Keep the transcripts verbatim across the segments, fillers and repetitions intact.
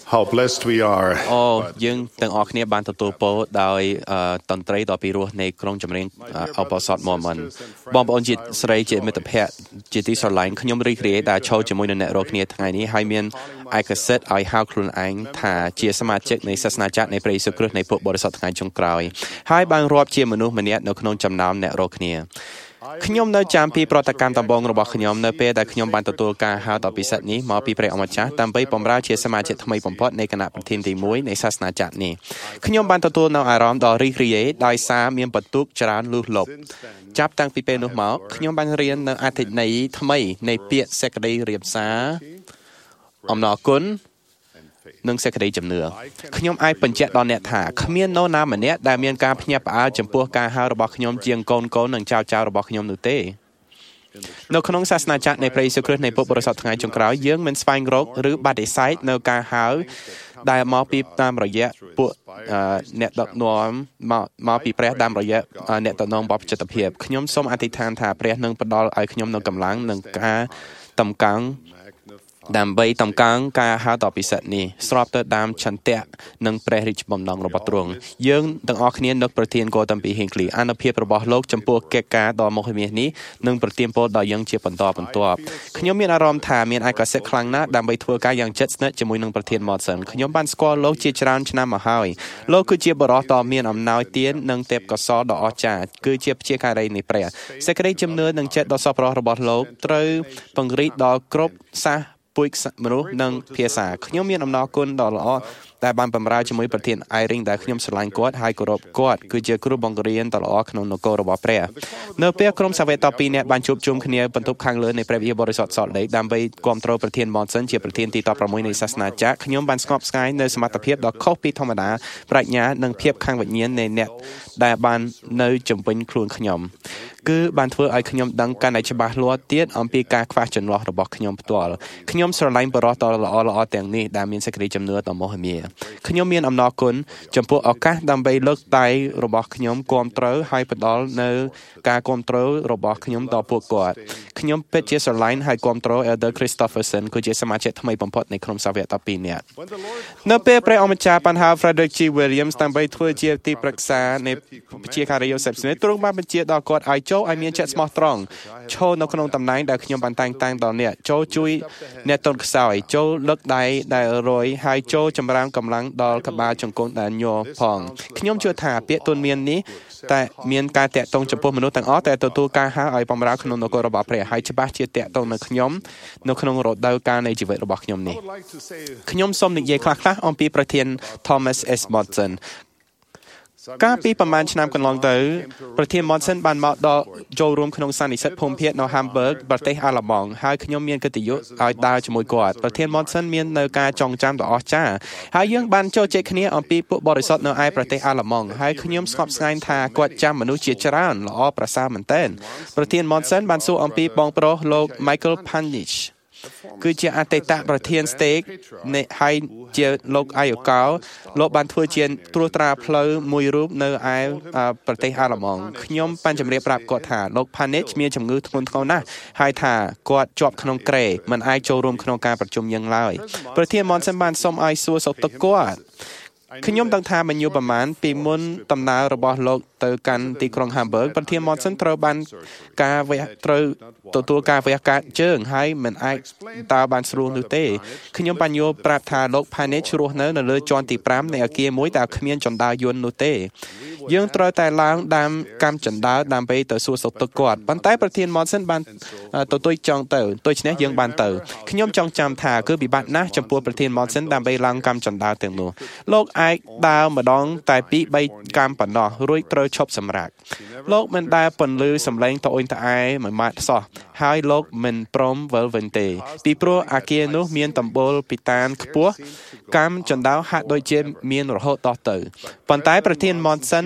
how blessed we are. អូយើងទាំងអស់គ្នាបានទទួលពរដោយតន្ត្រីដ៏ពីរោះនៃក្រុងចម្រៀងអបអសតមមិនបងប្អូនជាស្រីជាមិត្តភ័ក្តិជាទីស្រឡាញ់ខ្ញុំរីករាយដែលចូលជាមួយនឹងអ្នករាល់គ្នាថ្ងៃនេះហើយមានឯកសិទ្ធិឲ្យហៅខ្លួនឯងថាជាសមាជិកនៃសាសនាចក្រនៃព្រះយេស៊ូវគ្រីស្ទនៃពួកបរិសុទ្ធថ្ងៃចុងក្រោយហើយបានរាប់ជាមនុស្សម្នាក់នៅក្នុងចំណោមអ្នករាល់គ្នាខ្ញុំនៅចាំពីប្រតិកម្មដំបូងរបស់ខ្ញុំនៅពេលដែលខ្ញុំបានទទួលការហៅដ៏ពិសិដ្ឋនេះមកពីព្រះអម្ចាស់ដើម្បីបម្រើជាសមាជិកថ្មីបំផុតនៃគណៈប្រធានទីមួយនៃសាសនាចក្រនេះខ្ញុំបានទទួលនៅអារម្មណ៍ដ៏រីករាយដោយសារមានបន្ទុកច្រើនលុះលប់ចាប់តាំងពីពេលនោះមកខ្ញុំបានរៀននៅអត្ថន័យថ្មីនៃពាក្យសេចក្តីរៀបសារអំណរគុណនិងសេចក្តីជំនឿខ្ញុំអាចបញ្ជាក់ដល់អ្នកថាគ្មាននរណាម្នាក់ដែលមានការភ្ញាក់ផ្អើលចំពោះការហៅរបស់ខ្ញុំជាងកូនកូននិងចៅចៅរបស់ខ្ញុំនោះទេនៅក្នុងសាសនាចក្រនៃព្រះយេស៊ូវគ្រីស្ទនៃពុទ្ធបរិស័ទថ្ងៃចុងក្រោយយើងមិនស្វែងរកឬបដិសេធនៅការហៅដែលមកពីតាមរយៈពួកអ្នកដឹកនាំមកមកពីព្រះតាមរយៈអ្នកតំណងបព្វជិតភាពខ្ញុំសូមអធិដ្ឋានថាព្រះនឹងផ្ដល់ឲ្យខ្ញុំនូវកម្លាំងនិងការតម្កើងដើម្បីតម្កើងការហៅដ៏ពិសិដ្ឋនេះស្របទៅតាមឆន្ទៈនិងព្រះរាជបំណងរបស់ទ្រង់យើងទាំងអស់គ្នានឹកប្រទានគោតាំងពីហេងឃ្លីអនុភាពរបស់លោកចំពោះកិច្ចការដ៏មហិមានេះនឹងប្រទានពរដល់យើងជាបន្តបន្ទាប់ខ្ញុំមានអារម្មណ៍ថាមានឯកសិទ្ធិខ្លាំងណាស់ដើម្បីធ្វើការយ៉ាងជិតស្និទ្ធជាមួយនឹងប្រធានម៉តសិនខ្ញុំបានស្គាល់លោកជាច្រើនឆ្នាំមកហើយលោកគឺជាបរិសុទ្ធដ៏មានអំណោយទាននិងទេពកោសល្យដ៏អស្ចារ្យគឺជាព្យាការីនៃព្រះសេចក្តីជំនឿនិងចិត្តដ៏សប្បុរសរបស់លោកត្រូវពង្រីកដល់គ្រប់សាសពុយមនុស្សនិងភាសាខ្ញុំមានអំណរគុណដ៏ល្អដែលបានបម្រើជាមួយប្រធានអៃរីងដែលខ្ញុំស្រឡាញ់គាត់ហើយគោរពគាត់គឺជាគ្រូបង្រៀនដ៏ល្អក្នុងនគររបស់ព្រះនៅពេលក្រុមសាវកតពីរនាក់បានជួបជុំគ្នាបន្ទប់ខាងលើនៃព្រះវិហារបរិសុទ្ធសតលេកដើម្បីគ្រប់គ្រងប្រធានម៉នសិនជាប្រធានទីដប់ប្រាំមួយនៃសាសនាចក្រខ្ញុំបានស្ងប់ស្ងាយនៅសមត្ថភាពដ៏ខុសពីធម្មតាប្រាជ្ញានិងភាពខាងវិញ្ញាណនៃអ្នកដែលបាននៅជំវិញខ្លួនខ្ញុំគឺបានធ្វើឲ្យខ្ញុំដឹងកាន់តែច្បាស់លាស់ទៀតអំពីការខ្វះចន្លោះរបស់ខ្ញុំផ្ទាល់ខ្ញុំស្រឡាញ់បរិសុទ្ធដ៏ល្អល្អទាំងនេះដែលមានសេចក្តីជំនឿដ៏មហិមាខ្ញុំមានអំណរគុណចំពោះឱកាសដើម្បីលើកដៃរបស់ខ្ញុំគាំទ្រហើយផ្ដល់នៅការគាំទ្ររបស់ខ្ញុំដល់ពួកគាត់ខ្ញុំពិតជាស្រឡាញ់ហើយគាំទ្រ Elder Christopherson គឺជាសមាជិកថ្មីបំផុតនៃក្រុមសាវកដប់ពីរនាក់នៅពេលព្រះអម្ចាស់បានហៅ Frederick G Williams ដើម្បីធ្វើជាទីប្រឹក្សានៃវិជាការី Joseph Smith ទ្រង់បានបញ្ជាដល់គាត់ឲ្យចូលឲ្យមានចិត្តស្មោះត្រង់ឈរនៅក្នុងតំណែងដែលខ្ញុំបានតែងតាំងដល់អ្នកចូលជួយអ្នកតូនខ្សោយចូលលើកដៃដែលរយហើយចូលចម្រើនកម្លាំងដល់ក្បាលជង្គង់ដែលញ័រផងខ្ញុំជឿថាពាក្យទូន្មាននេះតែមានការតាក់ទងចំពោះមនុស្សទាំងអស់តែទទួលការហៅឲ្យបម្រើក្នុងនគររបស់ព្រះហើយច្បាស់ជាតាក់ទងនៅខ្ញុំនៅក្នុងរដូវកាលនៃជីវិតរបស់ខ្ញុំនេះខ្ញុំសូមនិយាយខ្លះៗអំពីប្រធាន Thomas S Monsonកាលពីប្រហែលឆ្នាំកន្លងទៅប្រធាន Monson បានមកដល់ចូលរួមក្នុងសន្និសីទភូមិភាគនៅ Hamburg ប្រទេសអាល្លឺម៉ង់ហើយខ្ញុំមានកិត្តិយសឲ្យដើរជាមួយគាត់ប្រធាន Monson មាននៅការចងចាំដ៏អស្ចារ្យហើយយើងបានចូលជែកគ្នាអំពីពួកបរិសុទ្ធនៅឯប្រទេសអាល្លឺម៉ង់ហើយខ្ញុំស្ងប់ស្ងាត់ថាគាត់ចាំមនុស្សជាច្រើនល្អប្រសើរមែនទែនប្រធាន Monson បានសួរអំពីបងប្រុសលោក Michael Panichគឺជាអតីតប្រធាន Stake នៃហើយជាលោកអាយុកោលោកបានធ្វើជាត្រួតត្រាផ្លូវមួយរូបនៅឯប្រទេសអាល្លឺម៉ង់ខ្ញុំបានជម្រាបប្រាប់គាត់ថាលោក Panich មានជំងឺធ្ងន់ធ្ងរណាស់ហើយថាគាត់ជាប់ក្នុងគ្រែមិនអាចចូលរួមក្នុងការប្រជុំយើងឡើយប្រធាន Monson បានសុំឲ្យសួរសុខទុក្ខគាត់ខ្ញុំដឹងថាមិនយូរប៉ុន្មានពីមុនដំណើររបស់លោកទៅកាន់ទីក្រុង Hamburg ប្រធាន Monson ត្រូវបានការវះត្រូវទទួលការវះកាត់ជើងហើយមិនអាចតើបានស្រួលនោះទេខ្ញុំបានយល់ប្រាប់ថាលោក Panich រស់នៅនៅលើជាន់ទីប្រាំនៃអគារមួយដែលគ្មានចណ្ដាលយន្តនោះទេយើងត្រូវតែឡើងដើមកម្មចណ្ដាលដើម្បីទៅសួរសុខទុក្ខគាត់ប៉ុន្តែប្រធាន Monson បានទទួលចង់ទៅដូច្នេះយើងបានទៅខ្ញុំចង់ចាំថាគឺពិបាកណាស់ចំពោះប្រធាន Monson ដើម្បីឡើងកម្មចណ្ដាលទាំងនោះលោកអាចដើរម្ដងតែពីរបីកម្មប៉ុណ្ណោះរួចត្រូវឈប់សម្រាកលោកមិនដែលពន្លឺសម្លេងត្អូញត្អែមួយម៉ាត់សោះហើយលោកមិនព្រមវិលវិញទេពីព្រោះអគារនោះមានដំបូលពីតានខ្ពស់កម្មចណ្ដោហាក់ដូចជាមានរហូតដល់ទៅប៉ុន្តែប្រធាន Monson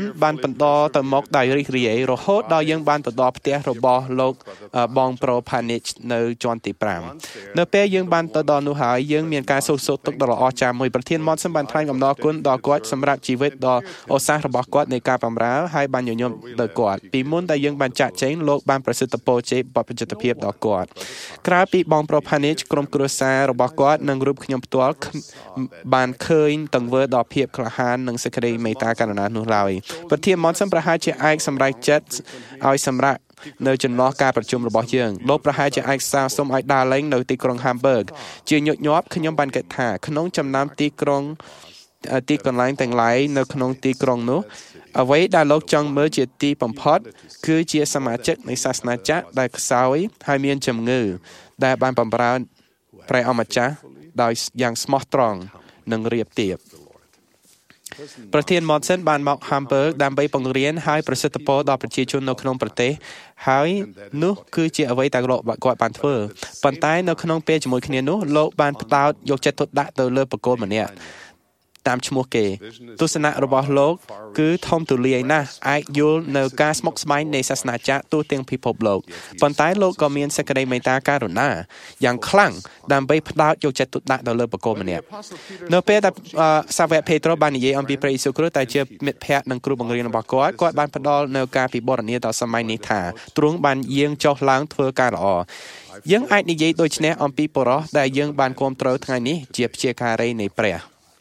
បានបន្តទៅមកដោយរីករាយរហូតដល់យើងបានទៅដល់ផ្ទះរបស់លោកបងប្រូផានីចនៅជាន់ទីប្រាំនៅពេលយើងបានទៅដល់នោះហើយយើងមានការសោកសោកទុកដ៏ល្អចាស់មួយប្រធានម៉ុនសិនបានថ្លែងអំណរគុណដល់គាត់សម្រាប់ជីវិតដ៏ឧស្សាហ៍របស់គាត់នៃការបម្រើហើយបានញញឹមដល់គាត់ពីមុនដែលយើងបានចាក់ចែងលោកបានប្រសិទ្ធពរជ័យបព្វជិតភាពដល់គាត់ក្រៅពីបងប្រូផានីចក្រុមគ្រួសាររបស់គាត់និងរូបខ្ញុំផ្ទាល់បានឃើញទង្វើដ៏ភាពក្លាហាននិងសេចក្តីមេត្តាករុណានោះឡើយប្រធានម៉ុនសិនប្រហែលជាឯកសម្រេចចិត្តឲ្យសម្រាប់នៅចន្លោះការប្រជុំរបស់យើងលោកប្រហែលជាឯកសារសុំឲ្យដើរលេងនៅទីក្រុង Hamburg ជាញឹកញាប់ខ្ញុំបានគិតថាក្នុងចំណោមទីក្រុងទីកន្លែងទាំងឡាយនៅក្នុងទីក្រុងនោះអ្វីដែលលោកចង់មើលជាទីបំផុតគឺជាសមាជិកនៃសាសនាចក្រដែលខ្សោយហើយមានជំងឺដែលបានបម្រើព្រះអម្ចាស់ដោយយ៉ាងស្មោះត្រង់និងរាបទាបប្រធានម៉ុនសិនបានមក Hamburg ដើម្បីបង្រៀនហើយប្រសិទ្ធពរដល់ប្រជាជននៅក្នុងប្រទេសហើយនោះគឺជាអ្វីដែលលោកគាត់បានធ្វើប៉ុន្តែនៅក្នុងពេលជាមួយគ្នានោះលោកបានផ្ដោតយកចិត្តទុកដាក់ទៅលើបុគ្គលម្នាក់តាមឈ្មោះគេទស្សនៈរបស់លោកគឺធំទូលាយណាស់អាចយល់នៅការស្មុគស្មាញនៃសាសនាចក្រទូទាំងពិភពលោកប៉ុន្តែលោកក៏មានសេចក្តីមេត្តាករុណាយ៉ាងខ្លាំងដើម្បីផ្ដោតយកចិត្តទុកដាក់ទៅលើបុគ្គលម្នាក់នៅពេលដែលសាវកពេត្រុសបាននិយាយអំពីព្រះយេស៊ូវគ្រីស្ទតែជាមិត្តភក្តិនិងគ្រូបង្រៀនរបស់គាត់គាត់បានផ្ដល់នៅការពិពណ៌នាដល់សម័យនេះថាទ្រង់បានយាងចុះឡើងធ្វើការល្អយើងអាចនិយាយដូចនេះអំពីបុរសដែលយើងបានគាំទ្រថ្ងៃនេះជាព្យាការីនៃព្រះ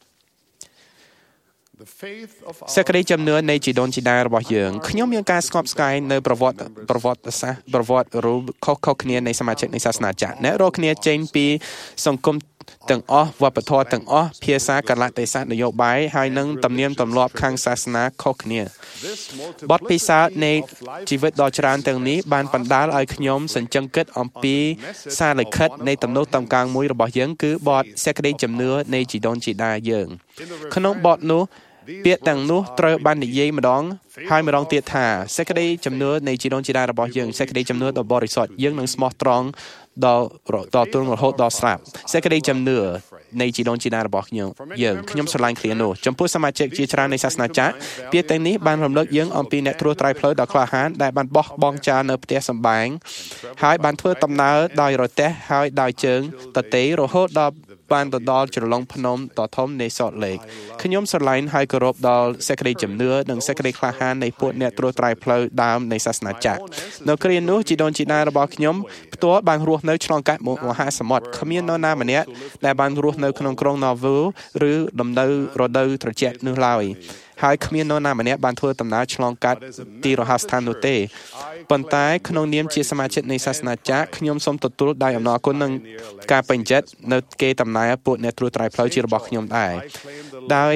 សេចក្តីជំនឿនៃជីដូនជីតារបស់យើងខ្ញុំមានការស្កប់ស្កល់នៅប្រវត្តិប្រវត្តិសាស្ត្រប្រវត្តិរូបខុសៗគ្នានៃសមាជិកនៃសាសនាចក្រអ្នករាល់គ្នាចេញពីសង្គមទាំងអស់វប្បធម៌ទាំងអស់ភាសាកលៈទេសៈនយោបាយហើយនិងទំនៀមទម្លាប់ខាងសាសនាខុសគ្នាបទពិសោធន៍នៃជីវិតដ៏ច្រើនទាំងនេះបានបណ្ដាលឲ្យខ្ញុំសញ្ជឹងគិតអំពីសារលិខិតនៃទំនួលតំកាំងមួយរបស់យើងគឺបទសេចក្តីជំនឿនៃជីដូនជីតាយើងក្នុងបទនោះពាក្យទាំងនោះត្រូវបាននិយាយម្ដងហើយម្ដងទៀតថាសេចក្តីជំនឿនៃជីដូនជីតារបស់យើងសេចក្តីជំនឿដ៏បរិសុទ្ធយើងនឹងស្មោះត្រង់ដល់ដល់ទល់រហូតដល់ស្រាប់សេចក្តីជំនឿនៃជីដូនជីតារបស់ខ្ញុំយើងខ្ញុំស្រឡាញ់ឃ្លានោះចំពោះសមាជិកជាច្រើននៃសាសនាចក្រពាក្យទាំងនេះបានរំលឹកយើងអំពីអ្នកត្រួសត្រាយផ្លូវដ៏ក្លាហានដែលបានបោះបង់ចោលនៅផ្ទះសម្បែងហើយបានធ្វើដំណើរដោយរទេះហើយដោយជើងទទេរហូតដល់បានទៅដល់ជ្រលងភ្នំដ៏ធំនៃសតលេកខ្ញុំស្រឡាញ់ហើយគោរពដល់សេចក្តីជំនឿនិងសេចក្តីក្លាហាននៃពួកអ្នកត្រួសត្រាយផ្លូវដើមនៃសាសនាចក្រនៅគ្រានោះជីដូនជីតារបស់ខ្ញុំផ្ទាល់បានរស់នៅឆ្លងកាត់មហាសមុទ្រគ្មាននរណាម្នាក់ដែលបានរស់នៅក្នុងក្រុង Nauvoo ឬលំនៅរដូវត្រជាក់នោះឡើយហើយគ្មាននរណាម្នាក់បានធ្វើដំណើរឆ្លងកាត់ទីរហស្សឋាននោះទេប៉ុន្តែក្នុងនាមជាសមាជិកនៃសាសនាចក្រខ្ញុំសូមទទួលដោយអំណរគុណនិងការពេញចិត្តនៅគេតំណែងពួកអ្នកត្រួសត្រាយផ្លូវជារបស់ខ្ញុំដែរដោយ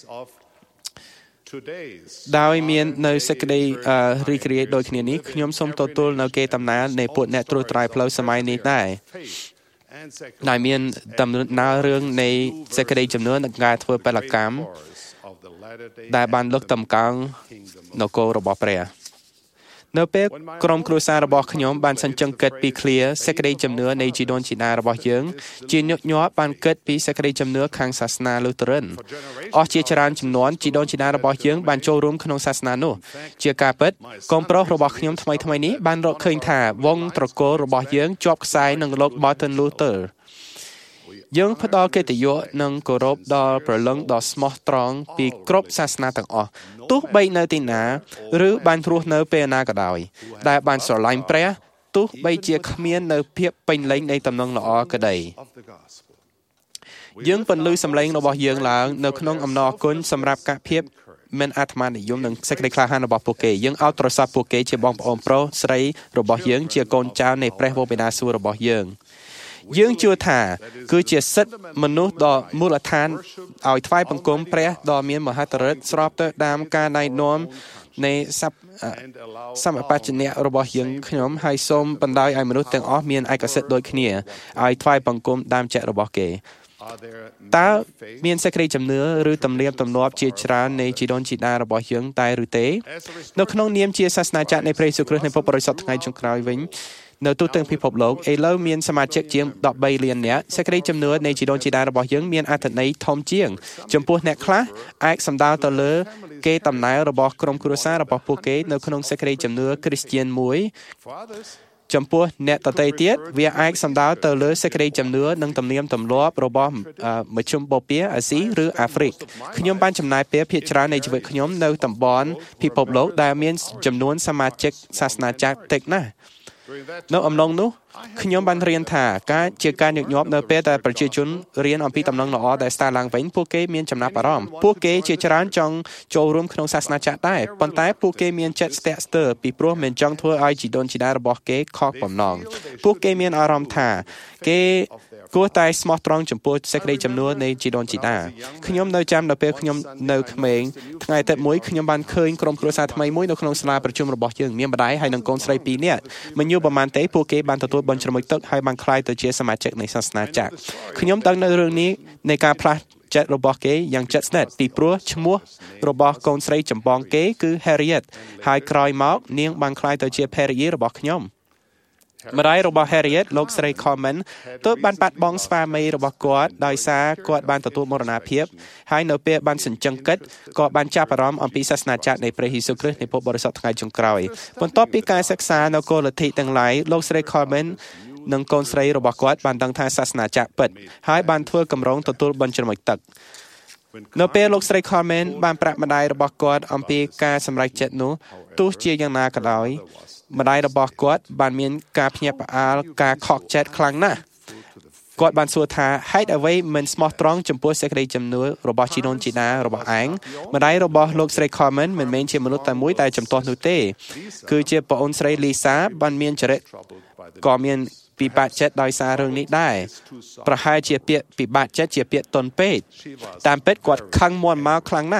ដោយមាននៅសេចក្តីរីករាយដូចគ្នានេះខ្ញុំសូមទទួលនៅគេតំណែងនៃពួកអ្នកត្រួសត្រាយផ្លូវសម័យនេះដែរដែលមានដំណើររឿងនៃសេចក្តីជំនឿនិងការធ្វើពលកម្មដែលបានលើកតម្កើងនគររបស់ព្រះនៅពេលក្រុមគ្រួសាររបស់ខ្ញុំបានសញ្ជឹងគិតពីឃ្លាសេចក្តីជំនឿនៃជីដូនជីតារបស់យើងជាញឹកញាប់បានគិតពីសេចក្តីជំនឿខាងសាសនាលូធឺរិនអស់ជាច្រើនជំនាន់ជីដូនជីតារបស់យើងបានចូលរួមក្នុងសាសនានោះជាការពិតកូនប្រុសរបស់ខ្ញុំថ្មីថ្មីនេះបានរកឃើញថាវង្សត្រកូលរបស់យើងជាប់ខ្សែនឹងលោក Martin Lutherយើងផ្ដល់កិត្តិយសនិងគោរពដល់ព្រលឹងដ៏ស្មោះត្រង់ពីគ្រប់សាសនាទាំងអស់ទោះបីនៅទីណាឬបានរស់នៅពេលណាក៏ដោយដែលបានស្រឡាញ់ព្រះទោះបីជាគ្មាននៅភាពពេញលេញនៃដំណឹងល្អក្តីយើងពន្លឺសម្លេងរបស់យើងឡើងនៅក្នុងអំណរគុណសម្រាប់ការភាពមានអាត្មានិយមនិងសេចក្តីក្លាហានរបស់ពួកគេយើងឲ្យទ្រស័ព្ទពួកគេជាបងប្អូនប្រុសស្រីរបស់យើងជាកូនចៅនៃព្រះវរបិតាសួគ៌របស់យើងយើងជឿថាគឺជាសិទ្ធិមនុស្សដ៏មូលដ្ឋានឲ្យថ្វាយបង្គំព្រះដ៏មានមហិទ្ធិឫទ្ធិស្របទៅតាមការណែនាំនៃសម្បជញ្ញៈរបស់យើងខ្ញុំហើយសូមបណ្ដោយឲ្យមនុស្សទាំងអស់មានឯកសិទ្ធិដូចគ្នាឲ្យថ្វាយបង្គំតាមចិត្តរបស់គេតើមានសេចក្តីជំនឿឬទំនៀមទម្លាប់ជាច្រើននៃជីដូនជីតារបស់យើងតែឬទេនៅក្នុងនាមជាសាសនាចក្រនៃព្រះយេស៊ូវគ្រីស្ទនៃពុទ្ធបរិស័ទថ្ងៃចុងក្រោយវិញនៅទូទាំងពិភពលោកឥឡូវមានសមាជិកជាងដប់បីលាននាក់សេចក្តីជំនឿនៃជីដូនជីតារបស់យើងមានអត្ថន័យធំជាងចំពោះអ្នកខ្លះអាចសំដៅទៅលើគេតំណែងរបស់ក្រុមគ្រួសាររបស់ពួកគេនៅក្នុងសេចក្តីជំនឿគ្រីស្ទានមួយចំពោះអ្នកដទៃទៀតវាអាចសំដៅទៅលើសេចក្តីជំនឿនិងទំនៀមទម្លាប់របស់មជ្ឈមបូព៌ាអាស៊ីឬអាហ្វ្រិកខ្ញុំបានចំណាយពេលភាគច្រើននៃជីវិតខ្ញុំនៅតំបន់ពិភពលោកដែលមានចំនួនសមាជិកសាសនាចាស់តិចណាស់នៅអំឡុងនោះខ្ញុំបានរៀនថាការជាការញឹកញាប់នៅពេលដែលប្រជាជនរៀនអំពីដំណឹងល្អដែលស្ដារឡើងវិញពួកគេមានចំណាប់អារម្មណ៍ពួកគេជាច្រើនចង់ចូលរួមក្នុងសាសនាចាស់ដែរប៉ុន្តែពួកគេមានចិត្តស្ទាក់ស្ទើរពីព្រោះមិនចង់ធ្វើឲ្យជីដូនជីតារបស់គេខកបំណងពួកគេមានអារម្មណ៍ថាគេគួរតែស្មោះត្រង់ចំពោះសេចក្តីជំនឿនៃជីដូនជីតាខ្ញុំនៅចាំដល់ពេលខ្ញុំនៅក្មេងថ្ងៃទីមួយខ្ញុំបានឃើញក្រុមគ្រួសារថ្មីមួយនៅក្នុងសាលាប្រជុំរបស់យើងមានម្ដាយហើយនិងកូនស្រីពីរនាក់មិនយូរប៉ុន្មានទេពួកគេបានទទួលបន់ជ្រមុជទឹកហើយបានក្លាយទៅជាសមាជិកនៃសាសនាចាស់ខ្ញុំដឹងនៅរឿងនេះនៃការផ្លាស់ចិត្តរបស់គេយ៉ាងជិតស្និទ្ធពីព្រោះឈ្មោះរបស់កូនស្រីចម្បងគេគឺ Harriet ហើយក្រោយមកនាងបានក្លាយទៅជាភរិយារបស់ខ្ញុំម្ដាយរបស់ Harriet លោកស្រី Coleman ទើបបានបាត់បង់ស្វាមីរបស់គាត់ដោយសារគាត់បានទទួលមរណភាពហើយនៅពេលបានសញ្ជឹងគិតក៏បានចាប់អារម្មណ៍អំពីសាសនាចាស់នៃព្រះយេស៊ូវគ្រីស្ទនៃពុទ្ធបរិស័ទថ្ងៃចុងក្រោយបន្ទាប់ពីការសិក្សានៅគោលលទ្ធិទាំងឡាយលោកស្រី Coleman និងកូនស្រីរបស់គាត់បានដឹងថាសាសនាចាស់ពិតហើយបានធ្វើកម្រងទទួលបន់ជ្រមុជទឹកនៅពេលលោកស្រី Coleman បានប្រាប់ម្ដាយរបស់គាត់អំពីការសម្រេចចិត្តនោះទោះជាយ៉ាងណាក៏ដោយម្ដាយរបស់គាត់បានមានការភ្ញាក់ផ្អើលការខកចិត្តខ្លាំងណាស់គាត់បានសួរថាហេតុអ្វីមិនស្មោះត្រង់ចំពោះសេចក្តីជំនឿរបស់ជីដូនជីតារបស់ឯងម្ដាយរបស់លោកស្រី Coleman មិនមែនជាមនុស្សតែមួយដែលចំទាស់នោះទេគឺជាប្អូនស្រី Lisa បានមានចរិតក៏មានពិបាកចិត្តដោយសាររឿងនេះដែរប្រហែលជាពាក្យពិបាកចិត្តជាពាក្យទន់ពេកតាមពិតគាត់ខឹងមាត់មកខ្លាំងណាស់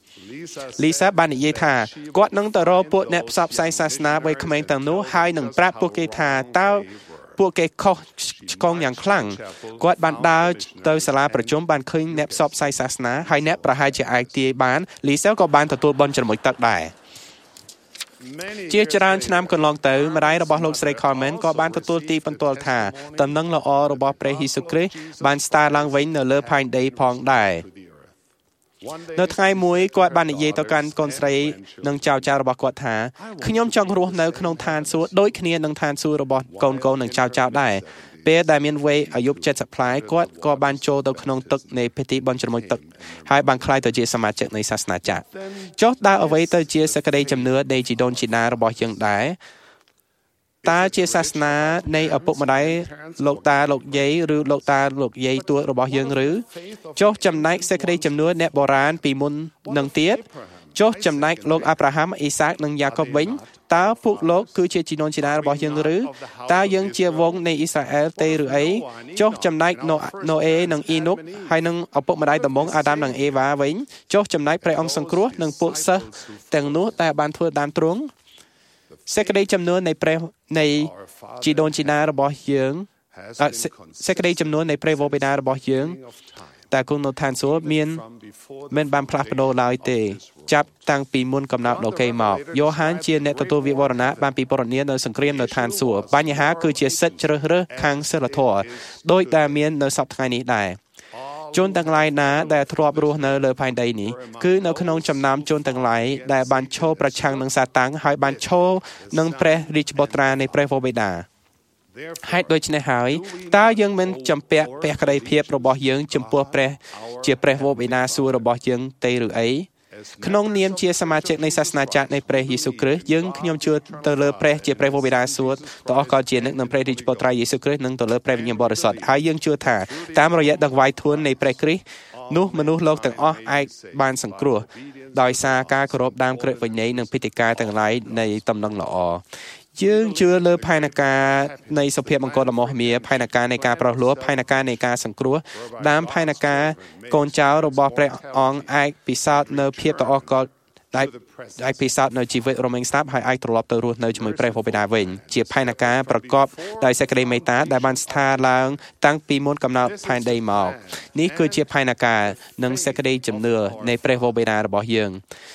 Lisa បាននិយាយថាគាត់នឹងទៅរកពួកអ្នកផ្សព្វផ្សាយសាសនាវ័យក្មេងទាំងនោះហើយនឹងប្រាប់ពួកគេថាតើពួកគេខុសឆ្គងយ៉ាងខ្លាំងគាត់បានដើរទៅសាលាប្រជុំបានឃើញអ្នកផ្សព្វផ្សាយសាសនាហើយអ្នកប្រហែលជាអាចទាយបាន Lisa ក៏បានទទួលបន់ជ្រមុជទឹកដែរជាច្រើនឆ្នាំកន្លងទៅម្ដាយរបស់លោកស្រី Coleman ក៏បានទទួលទីបន្ទាល់ថាដំណឹងល្អរបស់ព្រះយេស៊ូវគ្រីស្ទបានស្ដារឡើងវិញនៅលើផែនដីផងដែរនៅថ្ងៃមួយគាត់បាននិយាយទៅកាន់កូនស្រីនិងចៅចៅរបស់គាត់ថាខ្ញុំចង់រស់នៅក្នុងឋានសួគ៌ដូចគ្នានឹងឋានសួគ៌របស់កូនកូននិងចៅចៅដែរពេលដែលមានវ័យអាយុเจ็ดสิบប្លាយគាត់ក៏បានចូលទៅក្នុងទឹកនៃពិធីបន់ជ្រមុជទឹកហើយបានក្លាយទៅជាសមាជិកនៃសាសនាចាស់ចុះតើអ្វីទៅជាសេចក្តីជំនឿនៃជីដូនជីតារបស់យើងដែរតើជាសាសនានៃឪពុកម្ដាយលោកតាលោកយាយឬលោកតាលោកយាយទួរបស់យើងឬចុះចំណែកសេចក្តីជំនឿអ្នកបុរាណពីមុននឹងទៀតចុះចំណែកលោកអាប់រ៉ាហាំអ៊ីសាកនិងយ៉ាកុបវិញតើពួកលោកគឺជាជីដូនជីតារបស់យើងឬតើយើងជាវងនៃអ៊ីស្រាអែលទេឬអីចុះចំណែកណូអេនិងអ៊ីនុកហើយនិងឪពុកម្ដាយដំបូងអាដាមនិងអេវ៉ាវិញចុះចំណែកព្រះអង្គសង្គ្រោះនិងពួកសិស្សទាំងនោះតែបានធ្វើតាមទ្រង់សេចក្តីជំនឿនៃព្រះនៃជីដូនជីតារបស់យើងសេចក្តីជំនឿនៃព្រះវរបិតារបស់យើងតែគង់នៅឋានសួគ៌មានមិនបានផ្លាស់ប្ដូរឡើយទេចាប់តាំងពីមុនកំណើតលោកេមកយ៉ូហានជាអ្នកទទួលវិវរណៈបានពិពណ៌នានៅសង្គ្រាមនៅឋានសួគ៌បញ្ហាគឺជាសិទ្ធិជ្រើសរើសខាងសិលធម៌ដោយដែលមាននៅសពថ្ងៃនេះដែរជនទាំងឡាយណាដែលធ្លាប់រស់នៅលើផែនដីនេះគឺនៅក្នុងចំណោមជនទាំងឡាយដែលបានឈរប្រឆាំងនឹងសាតាំងហើយបានឈរនឹងព្រះរាជបុត្រានៃព្រះវរបិតាហេតុដូច្នេះហើយតើយើងមិនចំពាក់ភក្តីភាពរបស់យើងចំពោះព្រះជាព្រះវរបិតាសួគ៌របស់យើងទេឬអីក្នុងនាមជាសមាជិកនៃសាសនាចាស់នៃព្រះយេស៊ូវគ្រីស្ទយើងខ្ញុំជឿទៅលើព្រះជាព្រះវរបិតាសួគ៌ទៅអស់កលជានិច្ចនឹងព្រះរាជបុត្រាយេស៊ូវគ្រីស្ទនិងទៅលើព្រះវិញ្ញាណបរិសុទ្ធហើយយើងជឿថាតាមរយៈដង្វាយធួននៃព្រះគ្រីស្ទនោះមនុស្សលោកទាំងអស់អាចបានសង្គ្រោះដោយសារការគោរពតាមក្រឹតវិន័យនិងពិធីការទាំងឡាយនៃតំណែងល្អយើងជឿលើផែនការនៃសុភមង្គលរបស់មាផែនការនៃការប្រោសលោះផែនការនៃការសង្គ្រោះតាមផែនការកូនចៅរបស់ព្រះអង្គអាចពិសោធន៍នៅភាពដ៏អស្ចារ្យដែលអាចពិសោធន៍នៅជីវិតរមែងស្រាប់ហើយអាចត្រឡប់ទៅរស់នៅជាមួយព្រះវរបិតាវិញជាផែនការប្រកបដោយសេចក្តីមេត្តាដែលបានស្ថិតឡើងតាំងពីមុនកំណើតផែនដីមកនេះគឺជាផែនការនិងសេចក្តីជំនឿនៃព្រះវរបិតារបស់យើង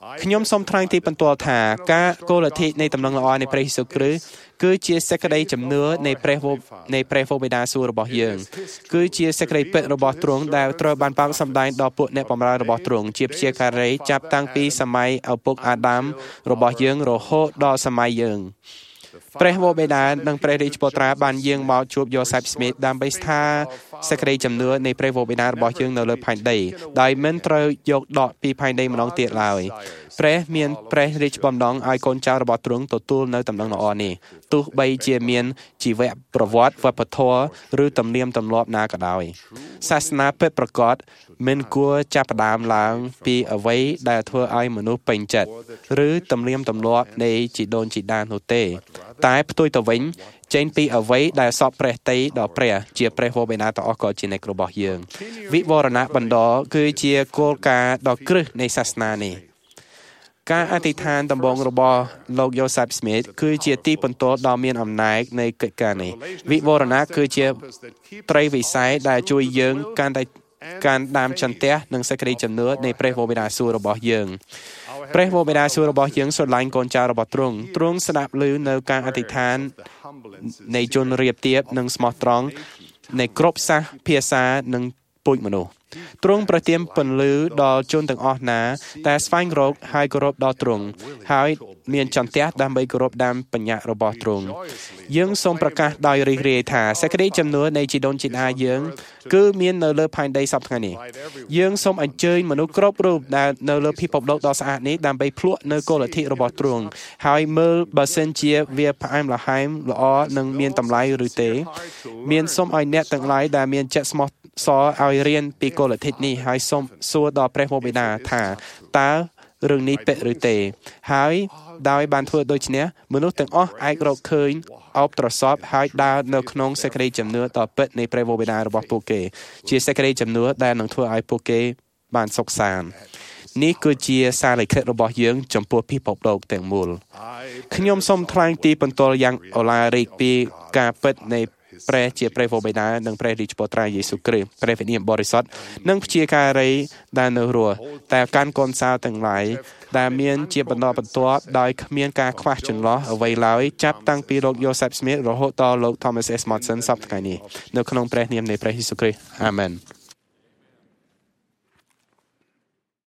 ខ្ញុំសូមថ្លែងទីបន្ទាល់ថាការគោលលទ្ធិនៃដំណឹងល្អនៃព្រះយេស៊ូវគ្រីស្ទគឺជាសេចក្តីជំនឿនៃព្រះនៃព្រះវរបិតាសួគ៌របស់យើងគឺជាសេចក្តីពិតរបស់ទ្រង់ដែលត្រូវបានបានសម្ដែងដល់ពួកអ្នកបម្រើរបស់ទ្រង់ជាព្យាការីចាប់តាំងពីសម័យឪពុកអាដាមរបស់យើងរហូតដល់សម័យយើងព្រះវរបិតានិងព្រះរាជបុត្រាបានយាងមកជួបយូសេបស្មីតដើម្បីស្ថាសេចក្តីជំនឿនៃព្រះវរបិតារបស់យើងនៅលើផែនដីដោយមិនត្រូវយកដកពីផែនដីម្ដងទៀតឡើយព្រះមានព្រះរាជបំណងឲ្យកូនចៅរបស់ទ្រង់ទទួលនៅដំណឹងល្អនេះទោះបីជាមានជីវប្រវត្តិវប្បធម៌ឬទំនៀមទម្លាប់ណាក៏ដោយសាសនាពិតប្រាកដមិនគួរចាប់ផ្ដើមឡើងពីអ្វីដែលធ្វើឲ្យមនុស្សពេញចិត្តឬទំនៀមទម្លាប់នៃជីដូនជីតានោះទេតែផ្ទុយទៅវិញចេញពីអ្វីដែលសពព្រះតីដល់ព្រះជាព្រះវរបិតាដ៏អស្ចារ្យជាអ្នករបស់យើងវិវរណៈបណ្ដោគឺជាគោលការណ៍ដ៏គ្រឹះនៃសាសនានេះការអធិដ្ឋានដំបូងរបស់លោកយូសេបស្មីតគឺជាទីបន្ទាល់ដ៏មានអំណាចនៃកិច្ចការនេះវិវរណៈគឺជាត្រីវិស័យដែលជួយយើងកាន់តែការដាមចន្ទះនិងសេចក្តីជំនឿនៃព្រះវរបិតាសួគ៌របស់យើងព្រះវរបិតាសួគ៌របស់យើងស្រឡាញ់កូនចៅរបស់ទ្រង់ទ្រង់ស្ដាប់ឮនៅការអធិដ្ឋាននៃជនរៀបទៀបនិងស្មោះត្រង់នៃគ្រប់សាសភាសានិងពូជមនុស្សទ្រង់ប្រទានពន្លឺដល់ជនទាំងអស់ណាតែស្វែងរកហើយគោរពដល់ទ្រង់ហើយមានចន្ទះដើម្បីគោរពតាមបញ្ញត្តិរបស់ទ្រង់យើងសូមប្រកាសដោយរីករាយថាសេចក្តីជំនឿនៃជីដូនជីតាយើងគឺមាននៅលើផែនដីសពថ្ងៃនេះយើងសូមអញ្ជើញមនុស្សគ្រប់រូបដែលនៅលើពិភពលោកដ៏ស្អាតនេះដើម្បីភ្លក់នៅគោលលទ្ធិរបស់ទ្រង់ហើយមើលបើសិនជាវាផ្អែមល្ហែមល្អនិងមានតម្លៃឬទេមានសូមឲ្យអ្នកទាំងឡាយដែលមានចិត្តស្មោះសរឲ្យរៀនពីគោលលទ្ធិនេះហើយសូមសួរដល់ព្រះវរបិតាថាតើរឿងនេះពិតឬទេហើយដោយបានធ្វើដូច្នេះមនុស្សទាំងអស់អាចរកឃើញអបត្រសពហើយដើរនៅក្នុងសេចក្តីជំនឿដ៏ពិតនៃព្រះវរបិតារបស់ពួកគេជាសេចក្តីជំនឿដែលនឹងធ្វើឲ្យពួកគេបានសុខសាន្តនេះគឺជាសារលិខិតរបស់យើងចំពោះពិភពលោកទាំងមូលខ្ញុំសូមថ្លែងទីបន្ទាល់យ៉ាងអូឡារិកពីការពិតនៃព្រះជាព្រះវរបិតានិងព្រះរាជបុត្រាយេស៊ូវគ្រីស្ទព្រះវិញ្ញាណបរិសុទ្ធនិងព្យាការីដែលនៅរស់តែកាន់កូនសៅទាំងឡាយដែលមានជាបន្តបន្ទាប់ដោយគ្មានការខ្វះចន្លោះអ្វីឡើយចាប់តាំងពីលោកយូសេបស្មីតរហូតដល់លោក Thomas S. Monson សពថ្ងៃនេះនៅក្នុងព្រះនាមនៃព្រះយេស៊ូវគ្រីស្ទអាមែន